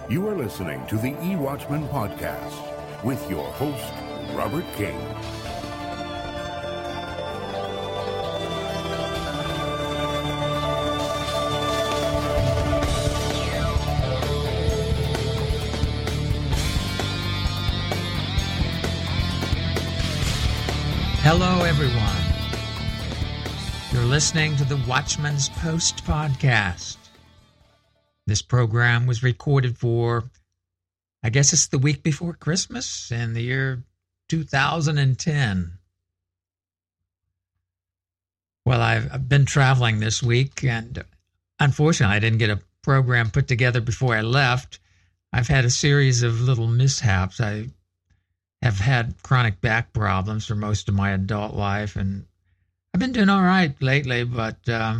You are listening to the eWatchman Podcast with your host, Robert King. Hello, everyone. You're listening to the Watchman's Post podcast. This program was recorded for, I guess it's the week before Christmas in the year 2010. Well, I've been traveling this week, and unfortunately, I didn't get a program put together before I left. I've had a series of little mishaps. I have had chronic back problems for most of my adult life, and I've been doing all right lately, but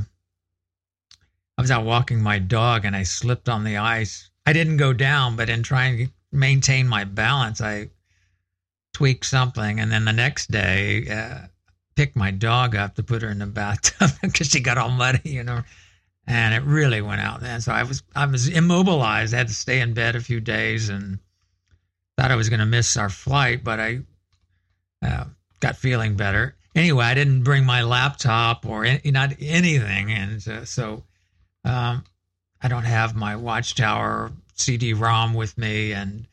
I was out walking my dog and I slipped on the ice. I didn't go down, but in trying to maintain my balance, I tweaked something, and then the next day, picked my dog up to put her in the bathtub because she got all muddy, and it really went out then. So I was immobilized. I had to stay in bed a few days and thought I was going to miss our flight, but I got feeling better. Anyway, I didn't bring my laptop or not anything, and so I don't have my Watchtower CD-ROM with me. And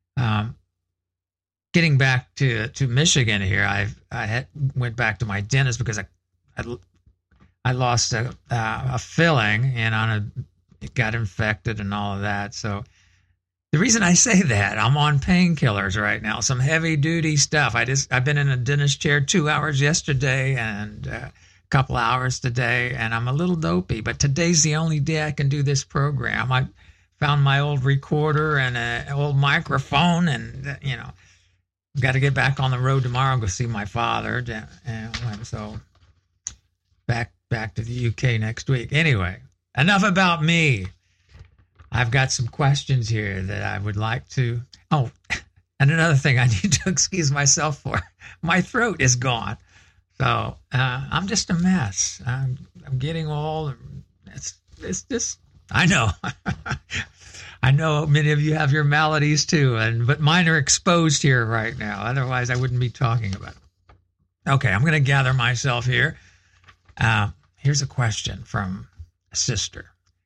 getting back to Michigan here, I went back to my dentist because I lost a filling, and it got infected and all of that. So the reason I say that, I'm on painkillers right now, some heavy duty stuff. I've been in a dentist chair 2 hours yesterday and a couple hours today, and I'm a little dopey, but today's the only day I can do this program. I found my old recorder and an old microphone, and got to get back on the road tomorrow and go see my father, and so back to the UK next week. Anyway, enough about me. I've got some questions here that I would like to... Oh, and another thing I need to excuse myself for. My throat is gone. So I'm just a mess. I'm getting old. It's just... I know. I know many of you have your maladies too, but mine are exposed here right now. Otherwise, I wouldn't be talking about it. Okay, I'm going to gather myself here. Here's a question from a sister.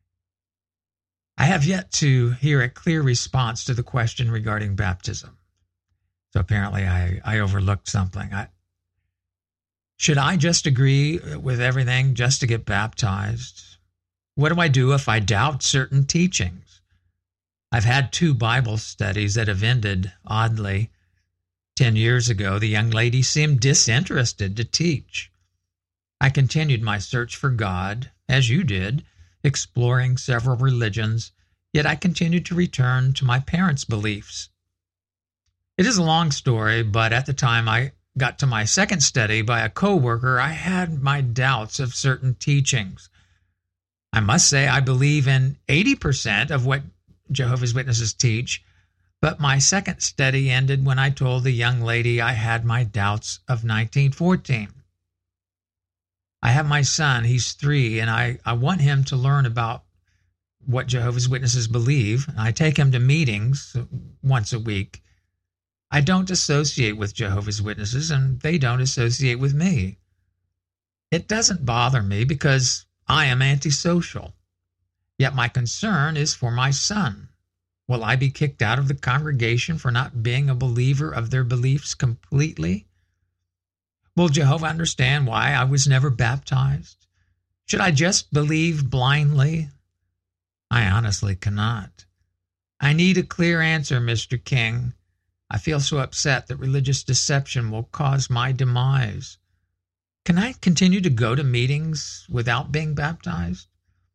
I have yet to hear a clear response to the question regarding baptism. So apparently I overlooked something. Should I just agree with everything just to get baptized? What do I do if I doubt certain teachings? I've had 2 Bible studies that have ended oddly. 10 years ago, the young lady seemed disinterested to teach. I continued my search for God, as you did, exploring several religions, yet I continued to return to my parents' beliefs. It is a long story, but at the time I got to my second study by a coworker, I had my doubts of certain teachings. I must say I believe in 80% of what Jehovah's Witnesses teach, but my second study ended when I told the young lady I had my doubts of 1914. I have my son, he's 3, and I want him to learn about what Jehovah's Witnesses believe. I take him to meetings once a week. I don't associate with Jehovah's Witnesses, and they don't associate with me. It doesn't bother me because I am antisocial. Yet my concern is for my son. Will I be kicked out of the congregation for not being a believer of their beliefs completely? Will Jehovah understand why I was never baptized? Should I just believe blindly? I honestly cannot. I need a clear answer, Mr. King. I feel so upset that religious deception will cause my demise. Can I continue to go to meetings without being baptized?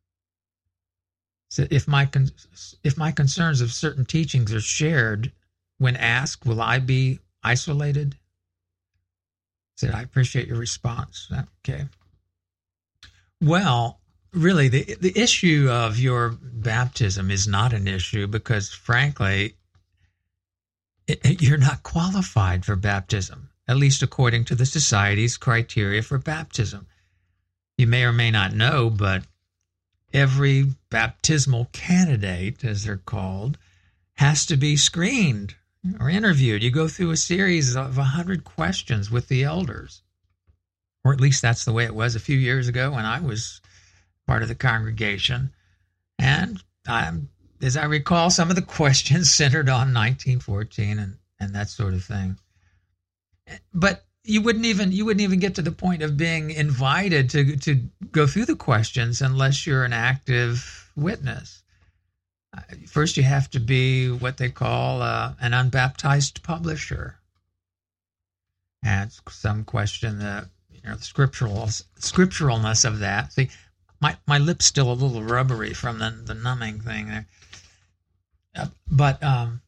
So if my concerns of certain teachings are shared, when asked, will I be isolated? I appreciate your response. Okay. Well, really, the issue of your baptism is not an issue because, frankly, you're not qualified for baptism, at least according to the Society's criteria for baptism. You may or may not know, but every baptismal candidate, as they're called, has to be screened or interviewed. You go through a series of 100 questions with the elders, or at least that's the way it was a few years ago when I was part of the congregation. And as I recall, some of the questions centered on 1914 and that sort of thing. But you wouldn't even get to the point of being invited to go through the questions unless you're an active witness. First, you have to be what they call an unbaptized publisher. And some question the scripturalness of that. See, my lip's still a little rubbery from the numbing thing there. But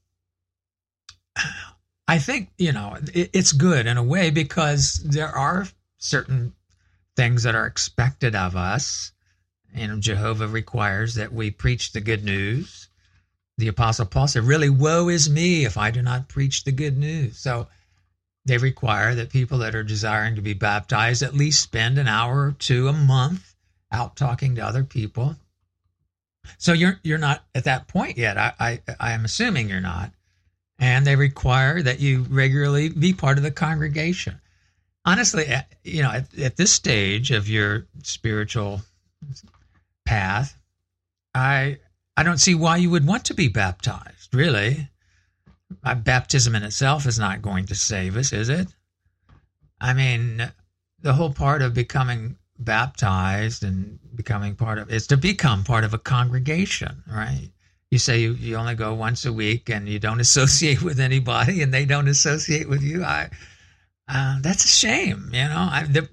I think, it's good in a way because there are certain things that are expected of us. Jehovah requires that we preach the good news. The Apostle Paul said, really, woe is me if I do not preach the good news. So they require that people that are desiring to be baptized at least spend an hour or two a month out talking to other people. So you're not at that point yet. I am assuming you're not. And they require that you regularly be part of the congregation. Honestly, at this stage of your spiritual path, I don't see why you would want to be baptized, really. Baptism in itself is not going to save us, is it? I mean, the whole part of becoming baptized and becoming part of is to become part of a congregation, right? You say you only go once a week and you don't associate with anybody and they don't associate with you. That's a shame, The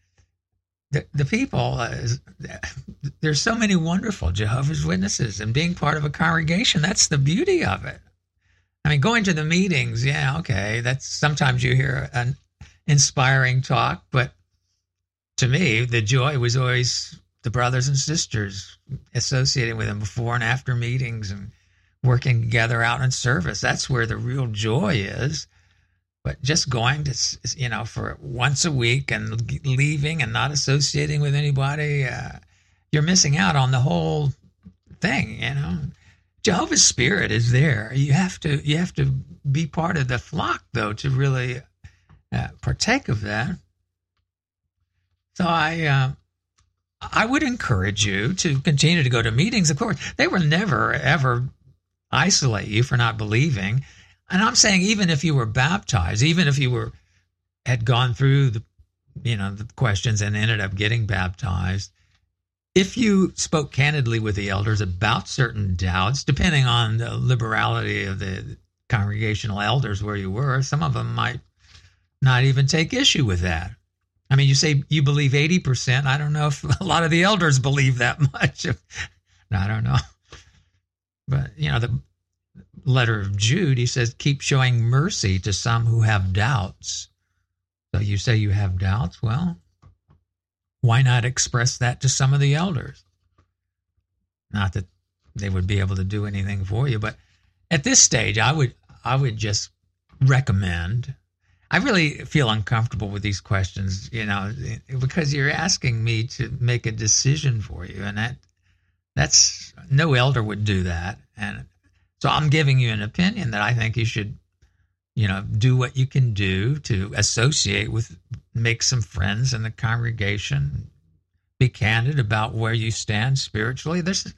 people, there's so many wonderful Jehovah's Witnesses, and being part of a congregation, that's the beauty of it. I mean, going to the meetings, that's sometimes you hear an inspiring talk, but to me, the joy was always the brothers and sisters associating with them before and after meetings and working together out in service. That's where the real joy is. But just going to, for once a week and leaving and not associating with anybody, you're missing out on the whole thing, Jehovah's Spirit is there. You have to be part of the flock, though, to really partake of that. So I would encourage you to continue to go to meetings. Of course, they will never, ever isolate you for not believing. And I'm saying even if you were baptized, even if you had gone through the questions and ended up getting baptized, if you spoke candidly with the elders about certain doubts, depending on the liberality of the congregational elders where you were, some of them might not even take issue with that. I mean, you say you believe 80%. I don't know if a lot of the elders believe that much. I don't know. But, the letter of Jude, he says, keep showing mercy to some who have doubts. So you say you have doubts? Well, why not express that to some of the elders? Not that they would be able to do anything for you, but at this stage, I would just recommend. I really feel uncomfortable with these questions, because you're asking me to make a decision for you, and that's no elder would do that. And so I'm giving you an opinion that I think you should, do what you can do to associate with, make some friends in the congregation, be candid about where you stand spiritually. There's,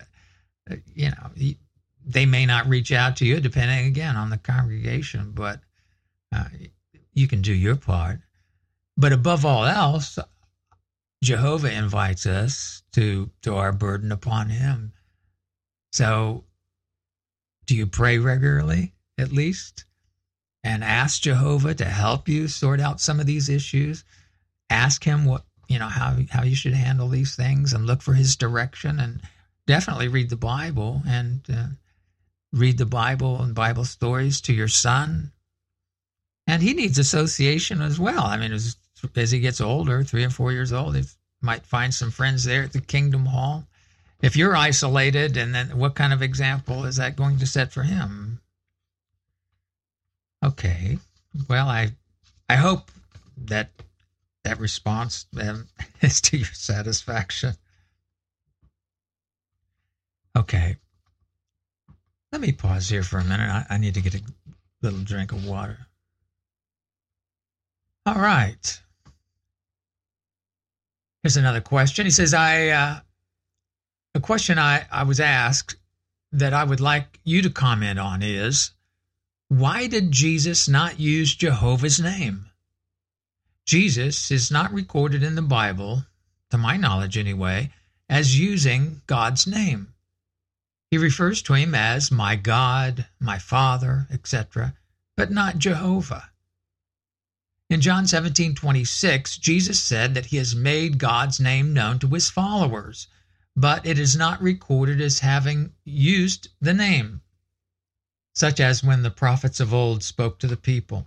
they may not reach out to you depending again on the congregation, but you can do your part. But above all else, Jehovah invites us to our burden upon him. So do you pray regularly, at least? And ask Jehovah to help you sort out some of these issues? Ask him what, how you should handle these things, and look for his direction, and definitely read the Bible, and read the Bible and Bible stories to your son. And he needs association as well. I mean, as he gets older, 3 or 4 years old, he might find some friends there at the Kingdom Hall. If you're isolated, and then what kind of example is that going to set for him? Okay. Well, I hope that response is to your satisfaction. Okay. Let me pause here for a minute. I need to get a little drink of water. All right. Here's another question. He says, a question I was asked that I would like you to comment on is, why did Jesus not use Jehovah's name? Jesus is not recorded in the Bible, to my knowledge anyway, as using God's name. He refers to him as my God, my Father, etc., but not Jehovah. In John 17:26, Jesus said that he has made God's name known to his followers, but it is not recorded as having used the name, such as when the prophets of old spoke to the people.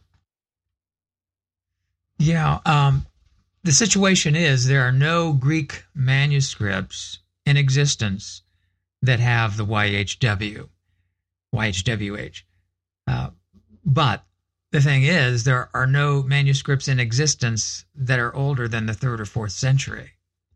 The situation is there are no Greek manuscripts in existence that have the YHWH. But the thing is, there are no manuscripts in existence that are older than the 3rd or 4th century.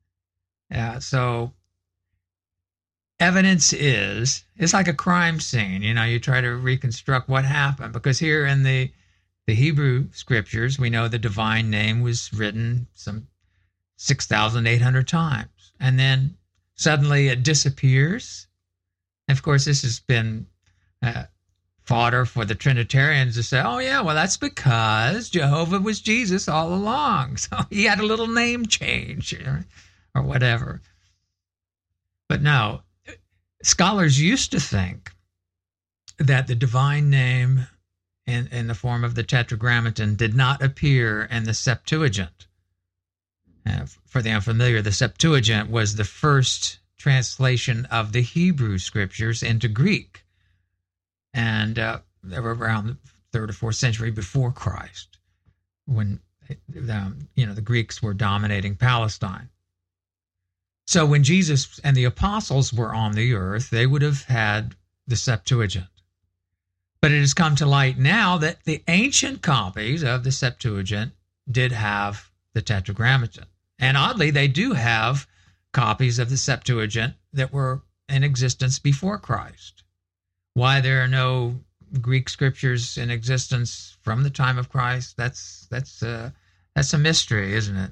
So evidence it's like a crime scene. You try to reconstruct what happened, because here in the Hebrew scriptures, we know the divine name was written some 6,800 times. And then suddenly it disappears. And of course, this has been fodder for the Trinitarians to say, oh yeah, well that's because Jehovah was Jesus all along. So he had a little name change or whatever. But no, scholars used to think that the divine name in the form of the Tetragrammaton did not appear in the Septuagint. For the unfamiliar, the Septuagint was the first translation of the Hebrew scriptures into Greek. And they were around the 3rd or 4th century before Christ, when the Greeks were dominating Palestine. So when Jesus and the apostles were on the earth, they would have had the Septuagint. But it has come to light now that the ancient copies of the Septuagint did have the Tetragrammaton. And oddly, they do have copies of the Septuagint that were in existence before Christ. Why there are no Greek scriptures in existence from the time of Christ, that's a mystery, isn't it?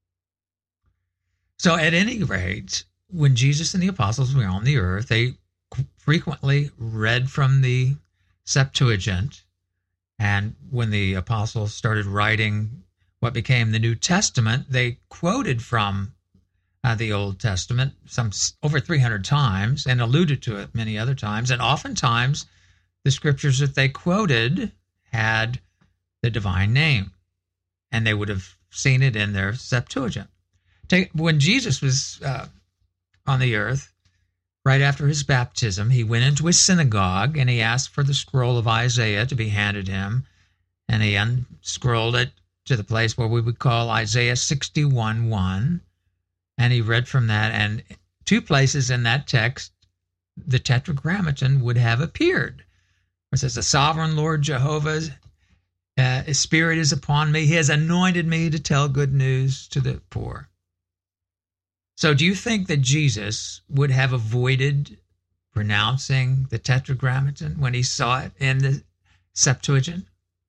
So at any rate, when Jesus and the apostles were on the earth, they frequently read from the Septuagint. And when the apostles started writing what became the New Testament, they quoted from the Old Testament some over 300 times and alluded to it many other times. And oftentimes, the scriptures that they quoted had the divine name, and they would have seen it in their Septuagint. When Jesus was on the earth, right after his baptism, he went into his synagogue and he asked for the scroll of Isaiah to be handed him, and he unscrolled it to the place where we would call Isaiah 61:1. And he read from that, and 2 places in that text, the Tetragrammaton would have appeared. It says, the sovereign Lord Jehovah's his spirit is upon me. He has anointed me to tell good news to the poor. So do you think that Jesus would have avoided pronouncing the Tetragrammaton when he saw it in the Septuagint?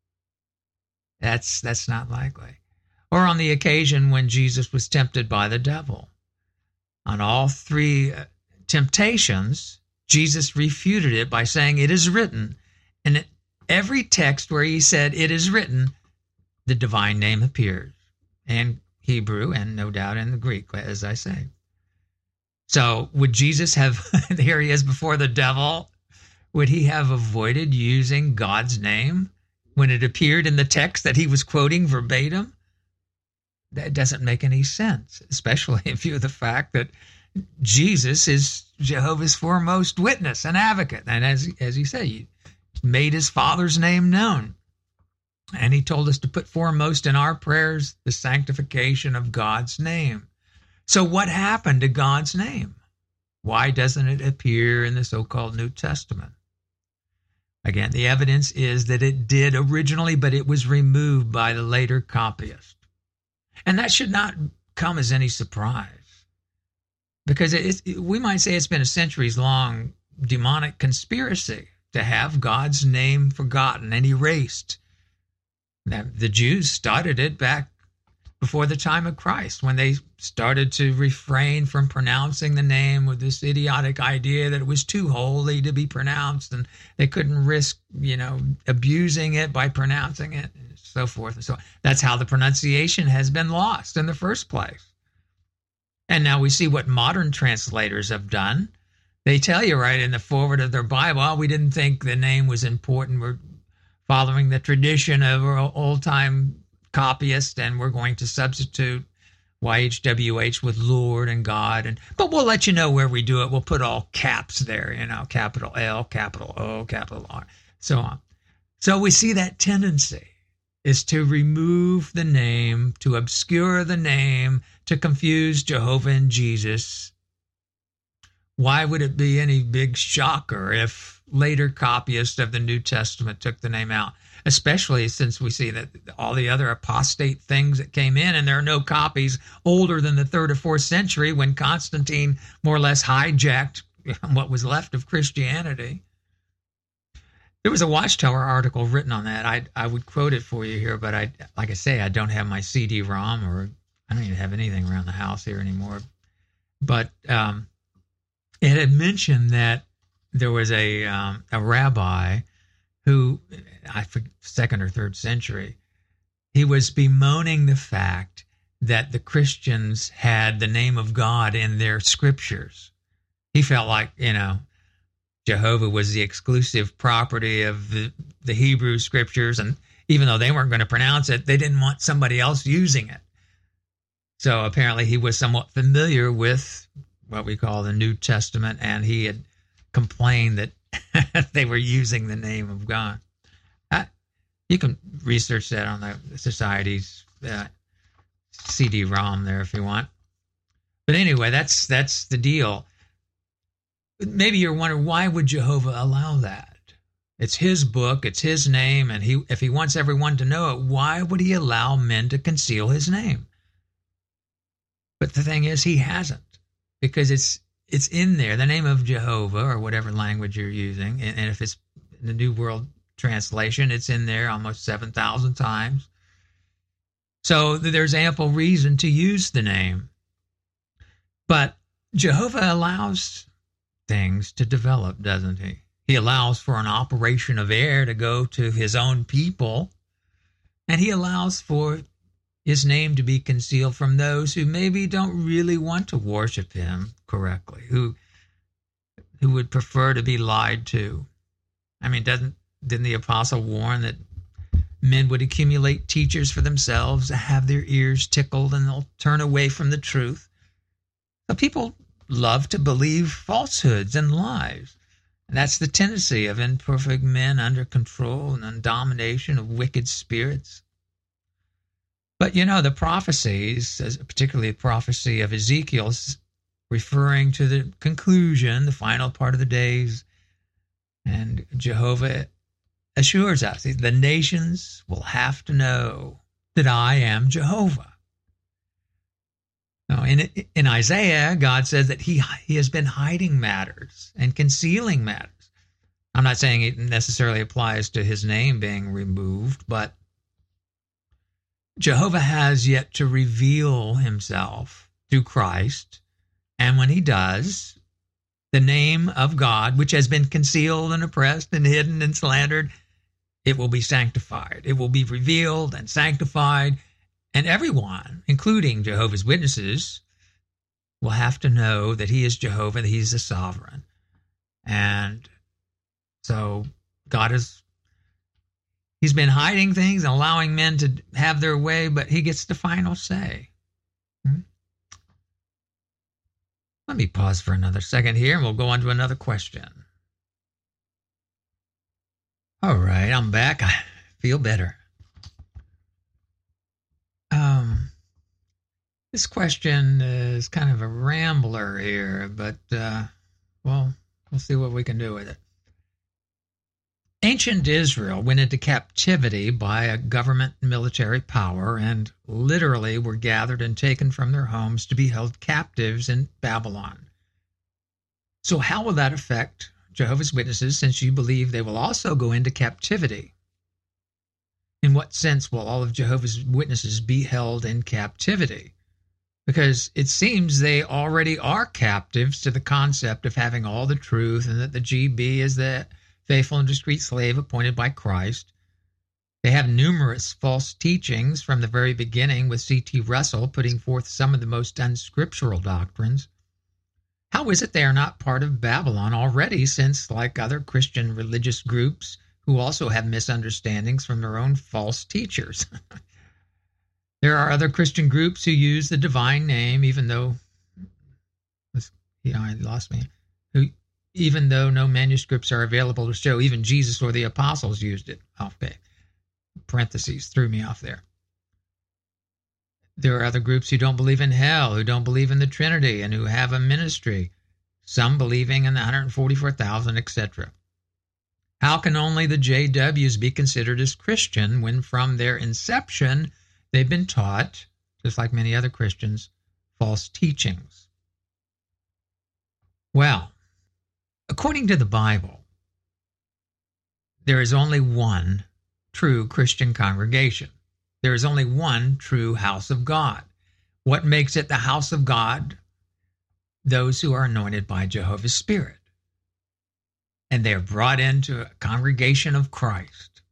That's not likely. Or on the occasion when Jesus was tempted by the devil. On all 3 temptations, Jesus refuted it by saying, it is written. And in every text where he said, it is written, the divine name appears in Hebrew and no doubt in the Greek, as I say. So would Jesus have, here he is before the devil, would he have avoided using God's name when it appeared in the text that he was quoting verbatim? That doesn't make any sense, especially in view of the fact that Jesus is Jehovah's foremost witness and advocate. And as he said, he made his Father's name known. And he told us to put foremost in our prayers the sanctification of God's name. So what happened to God's name? Why doesn't it appear in the so-called New Testament? Again, the evidence is that it did originally, but it was removed by the later copyist. And that should not come as any surprise, because we might say it's been a centuries-long demonic conspiracy to have God's name forgotten and erased. Now, the Jews started it back before the time of Christ, when they started to refrain from pronouncing the name with this idiotic idea that it was too holy to be pronounced, and they couldn't risk, abusing it by pronouncing it, and so forth and so on. That's how the pronunciation has been lost in the first place. And now we see what modern translators have done. They tell you right in the foreword of their Bible, we didn't think the name was important. We're following the tradition of our old-time copyist, and we're going to substitute YHWH with Lord and God. But we'll let you know where we do it. We'll put all caps there, capital L, capital O, capital R, so on. So we see that tendency is to remove the name, to obscure the name, to confuse Jehovah and Jesus. Why would it be any big shocker if later copyists of the New Testament took the name out? Especially since we see that all the other apostate things that came in, and there are no copies older than the 3rd or 4th century, when Constantine more or less hijacked what was left of Christianity. There was a Watchtower article written on that. I would quote it for you here, but like I say, I don't have my CD-ROM, or I don't even have anything around the house here anymore. But it had mentioned that there was a rabbi who, I forget, 2nd or 3rd century, he was bemoaning the fact that the Christians had the name of God in their scriptures. He felt like, Jehovah was the exclusive property of the Hebrew scriptures, and even though they weren't going to pronounce it, they didn't want somebody else using it. So apparently he was somewhat familiar with what we call the New Testament, and he had complained that they were using the name of God. You can research that on the Society's CD-ROM there if you want. But anyway, that's the deal. Maybe you're wondering, why would Jehovah allow that? It's his book, it's his name, and if he wants everyone to know it, why would he allow men to conceal his name? But the thing is, he hasn't, because it's in there, the name of Jehovah, or whatever language you're using, and if it's the New World Translation, it's in there almost 7,000 times. So there's ample reason to use the name. But Jehovah allows things to develop, doesn't he? He allows for an operation of air to go to his own people, and he allows for his name to be concealed from those who maybe don't really want to worship him correctly, who would prefer to be lied to. I mean, didn't the apostle warn that men would accumulate teachers for themselves, have their ears tickled, and they'll turn away from the truth? So people love to believe falsehoods and lies. And that's the tendency of imperfect men under control and domination of wicked spirits. But the prophecies, particularly the prophecy of Ezekiel, is referring to the conclusion, the final part of the days. And Jehovah assures us the nations will have to know that I am Jehovah. Now, in Isaiah, God says that he has been hiding matters and concealing matters. I'm not saying it necessarily applies to his name being removed, but Jehovah has yet to reveal himself through Christ. And when he does, the name of God, which has been concealed and oppressed and hidden and slandered, it will be sanctified. It will be revealed and sanctified. And everyone, including Jehovah's Witnesses, will have to know that he is Jehovah, that he's the sovereign. And so he's been hiding things and allowing men to have their way, but he gets the final say. Let me pause for another second here, and we'll go on to another question. All right, I'm back. I feel better. This question is kind of a rambler here, but, we'll see what we can do with it. Ancient Israel went into captivity by a government military power and literally were gathered and taken from their homes to be held captives in Babylon. So how will that affect Jehovah's Witnesses, since you believe they will also go into captivity. In what sense will all of Jehovah's Witnesses be held in captivity? Because it seems they already are captives to the concept of having all the truth, and that the GB is the faithful and discreet slave appointed by Christ. They have numerous false teachings from the very beginning, with C.T. Russell putting forth some of the most unscriptural doctrines. How is it they are not part of Babylon already, since, like other Christian religious groups who also have misunderstandings from their own false teachers, there are other Christian groups who use the divine name, even though even though no manuscripts are available to show even Jesus or the apostles used it. Okay. Parentheses threw me off there. There are other groups who don't believe in hell, who don't believe in the Trinity, and who have a ministry, some believing in the 144,000, etc. How can only the JWs be considered as Christian when from their inception they've been taught, just like many other Christians, false teachings? Well, according to the Bible, there is only one true Christian congregation. There is only one true house of God. What makes it the house of God? Those who are anointed by Jehovah's Spirit. And they are brought into a congregation of Christ.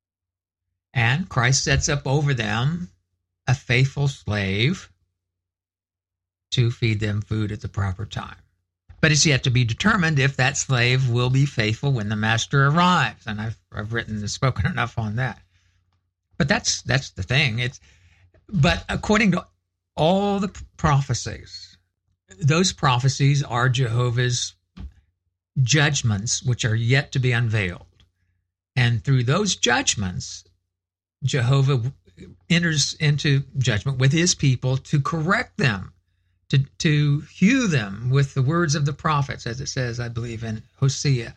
And Christ sets up over them a faithful slave to feed them food at the proper time. But it's yet to be determined if that slave will be faithful when the master arrives. And I've written and spoken enough on that. But that's the thing. But according to all the prophecies, those prophecies are Jehovah's judgments, which are yet to be unveiled. And through those judgments, Jehovah enters into judgment with his people to correct them, to hew them with the words of the prophets, as it says, I believe, in Hosea.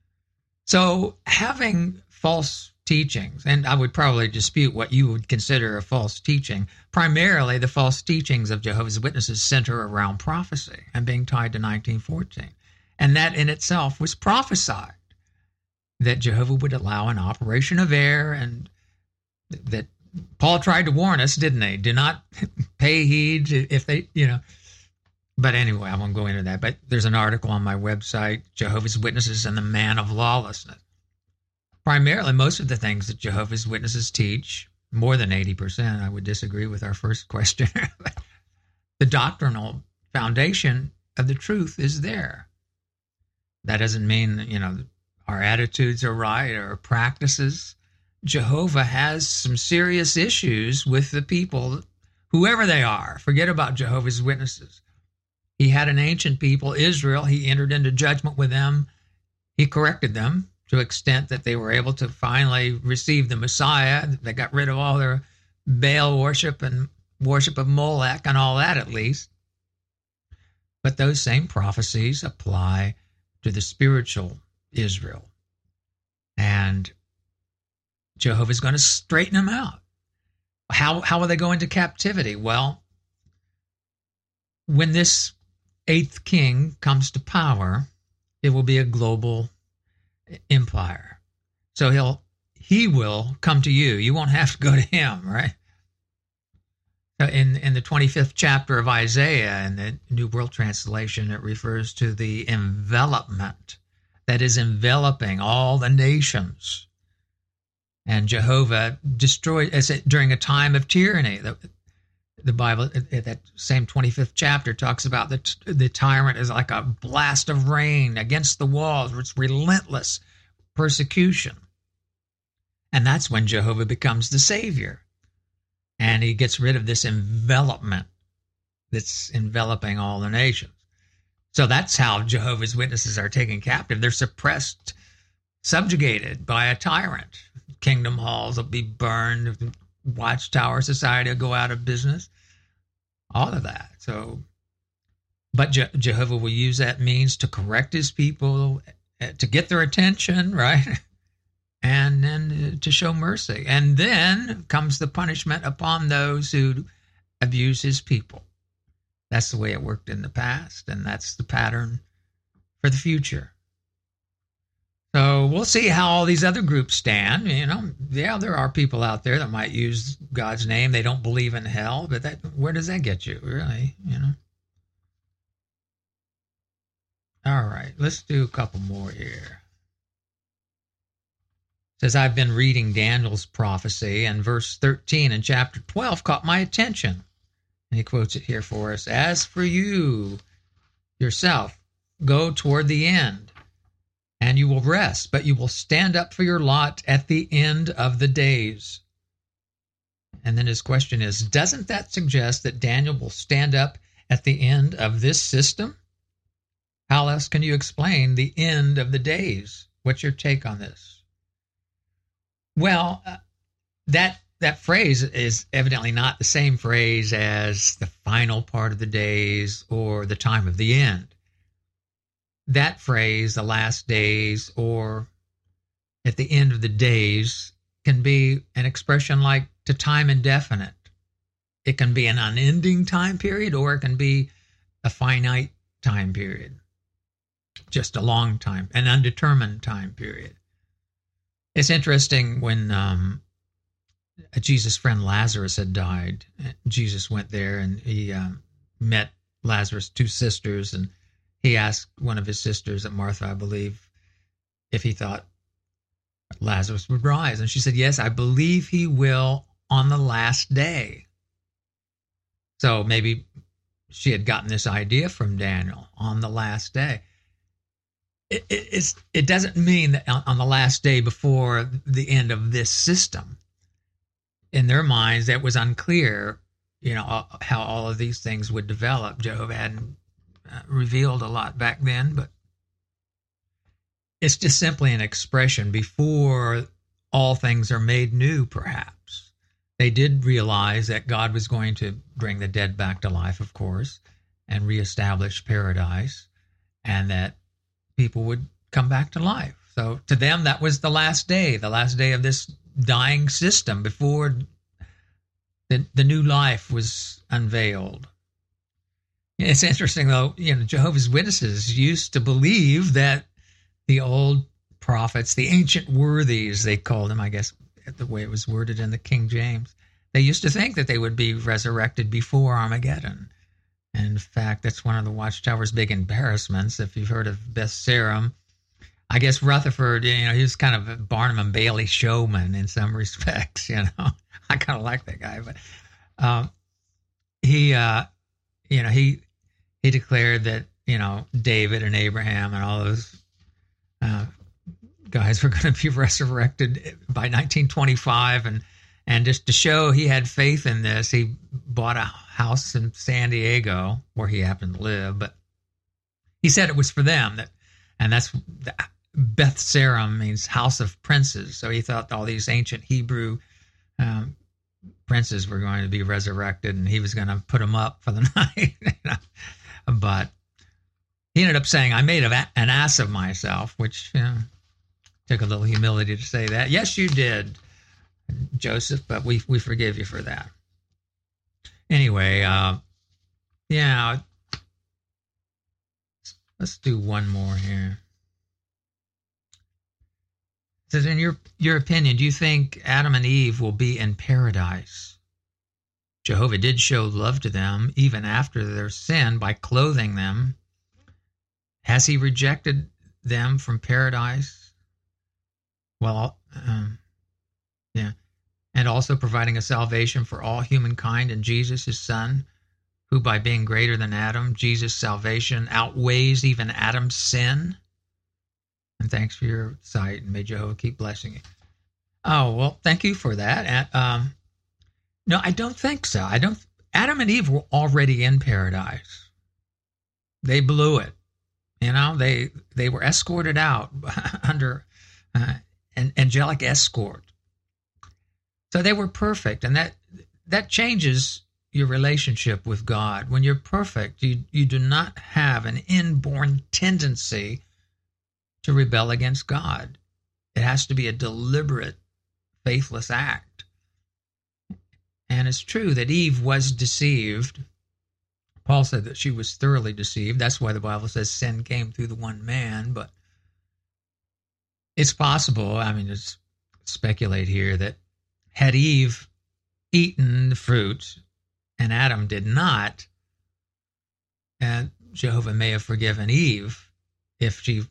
So having false teachings, and I would probably dispute what you would consider a false teaching. Primarily, the false teachings of Jehovah's Witnesses center around prophecy and being tied to 1914. And that in itself was prophesied, that Jehovah would allow an operation of air, and that Paul tried to warn us, didn't he? Do not pay heed if they, But anyway, I won't go into that. But there's an article on my website, Jehovah's Witnesses and the Man of Lawlessness. Primarily, most of the things that Jehovah's Witnesses teach, more than 80%, I would disagree with our first question. The doctrinal foundation of the truth is there. That doesn't mean, our attitudes are right or our practices. Jehovah has some serious issues with the people, whoever they are. Forget about Jehovah's Witnesses. He had an ancient people, Israel. He entered into judgment with them. He corrected them to the extent that they were able to finally receive the Messiah. They got rid of all their Baal worship and worship of Molech and all that, at least. But those same prophecies apply to the spiritual Israel. And Jehovah's going to straighten them out. How will they go into captivity? Well, when this 8th king comes to power, it will be a global empire. So he will come to you. You won't have to go to him, right? In the 25th chapter of Isaiah, in the New World Translation, it refers to the envelopment that is enveloping all the nations. And Jehovah destroyed during a time of tyranny. The Bible, that same 25th chapter, talks about the tyrant is like a blast of rain against the walls. It's relentless persecution. And that's when Jehovah becomes the Savior. And he gets rid of this envelopment that's enveloping all the nations. So that's how Jehovah's Witnesses are taken captive. They're suppressed, subjugated by a tyrant. Kingdom halls will be burned. Watchtower Society will go out of business. All of that. But Jehovah will use that means to correct his people, to get their attention, right? And then to show mercy. And then comes the punishment upon those who abuse his people. That's the way it worked in the past, and that's the pattern for the future. So we'll see how all these other groups stand. Yeah, there are people out there that might use God's name. They don't believe in hell, but where does that get you, really? All right, let's do a couple more here. It says, I've been reading Daniel's prophecy, and verse 13 in chapter 12 caught my attention. And he quotes it here for us. As for you yourself, go toward the end, and you will rest, but you will stand up for your lot at the end of the days. And then his question is, doesn't that suggest that Daniel will stand up at the end of this system? How else can you explain the end of the days? What's your take on this? Well, that phrase is evidently not the same phrase as the final part of the days or the time of the end. That phrase, the last days or at the end of the days, can be an expression like to time indefinite. It can be an unending time period, or it can be a finite time period. Just a long time, an undetermined time period. It's interesting when Jesus' friend Lazarus had died. Jesus went there and he met Lazarus' two sisters, and he asked one of his sisters, Martha, I believe, if he thought Lazarus would rise. And she said, yes, I believe he will on the last day. So maybe she had gotten this idea from Daniel, on the last day. It doesn't mean that on the last day before the end of this system. In their minds, it was unclear, how all of these things would develop. Jehovah hadn't revealed a lot back then, but it's just simply an expression before all things are made new, perhaps. They did realize that God was going to bring the dead back to life, of course, and reestablish paradise, and that people would come back to life. So to them, that was the last day of this dying system before the new life was unveiled. It's interesting, though, Jehovah's Witnesses used to believe that the old prophets, the ancient worthies, they called them, I guess, the way it was worded in the King James, they used to think that they would be resurrected before Armageddon. And in fact, that's one of the Watchtower's big embarrassments. If you've heard of Beth Sarum, I guess Rutherford, he was kind of a Barnum and Bailey showman in some respects, I kind of like that guy, but he declared that, David and Abraham and all those guys were going to be resurrected by 1925, and just to show he had faith in this, he bought a house in San Diego where he happened to live, but he said it was for them, and that's Beth Sarum means house of princes. So he thought all these ancient Hebrew princes were going to be resurrected, and he was going to put them up for the night. But he ended up saying, I made an ass of myself, which took a little humility to say that. Yes, you did, Joseph, but we forgive you for that. Anyway, let's do one more here. It says, in your opinion, do you think Adam and Eve will be in paradise? Jehovah did show love to them even after their sin by clothing them. Has he rejected them from paradise? Well, and also providing a salvation for all humankind in Jesus, his son, who by being greater than Adam, Jesus' salvation outweighs even Adam's sin. And thanks for your sight, and may Jehovah keep blessing you. Oh, well, thank you for that. No, I don't think so. Adam and Eve were already in paradise. They blew it. They were escorted out under an angelic escort. So they were perfect, and that changes your relationship with God. When you're perfect, you do not have an inborn tendency to rebel against God. It has to be a deliberate, faithless act. And it's true that Eve was deceived. Paul said that she was thoroughly deceived. That's why the Bible says sin came through the one man. But it's possible, I mean, just speculate here, that had Eve eaten the fruit and Adam did not, and Jehovah may have forgiven Eve if she,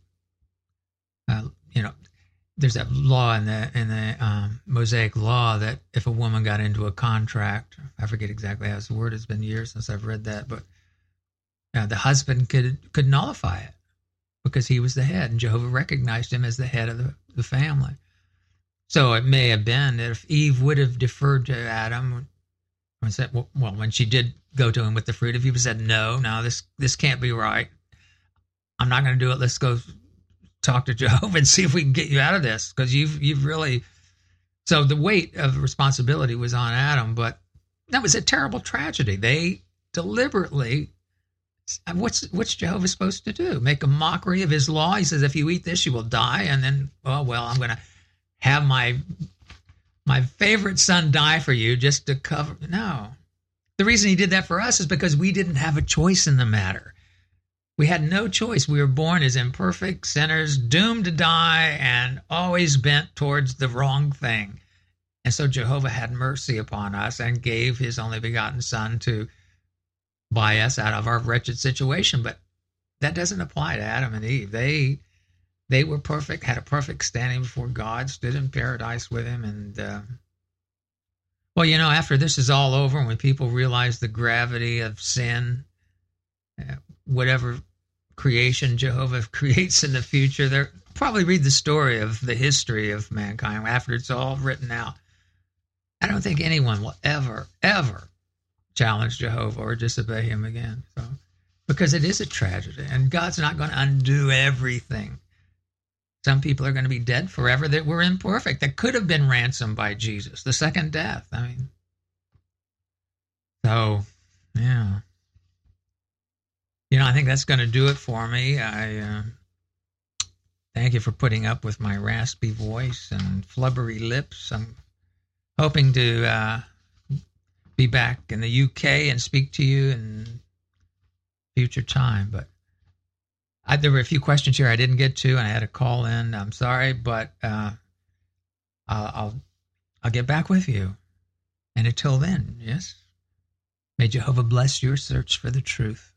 there's that law in the Mosaic law that if a woman got into a contract, I forget exactly how the word, has been years since I've read that, but the husband could nullify it because he was the head, and Jehovah recognized him as the head of the family. So it may have been that if Eve would have deferred to Adam, when she did go to him with the fruit, if he said, no, this can't be right, I'm not going to do it, let's go talk to Jehovah and see if we can get you out of this, because you've really... So the weight of responsibility was on Adam, but that was a terrible tragedy. They deliberately... What's Jehovah supposed to do? Make a mockery of his law? He says, if you eat this, you will die. And then, I'm going to have my favorite son die for you just to cover... No. The reason he did that for us is because we didn't have a choice in the matter. We had no choice. We were born as imperfect sinners, doomed to die, and always bent towards the wrong thing. And so Jehovah had mercy upon us and gave his only begotten son to buy us out of our wretched situation. But that doesn't apply to Adam and Eve. They were perfect, had a perfect standing before God, stood in paradise with him. And, after this is all over, and when people realize the gravity of sin, whatever creation Jehovah creates in the future, they'll probably read the story of the history of mankind after it's all written out. I don't think anyone will ever challenge Jehovah or disobey him again. So, because it is a tragedy, and God's not going to undo everything. Some people are going to be dead forever that were imperfect, that could have been ransomed by Jesus, the second death. I mean, so, yeah. I think that's going to do it for me. I thank you for putting up with my raspy voice and flubbery lips. I'm hoping to be back in the UK and speak to you in future time. But there were a few questions here I didn't get to, and I had to call in. I'm sorry, but I'll get back with you. And until then, yes, may Jehovah bless your search for the truth.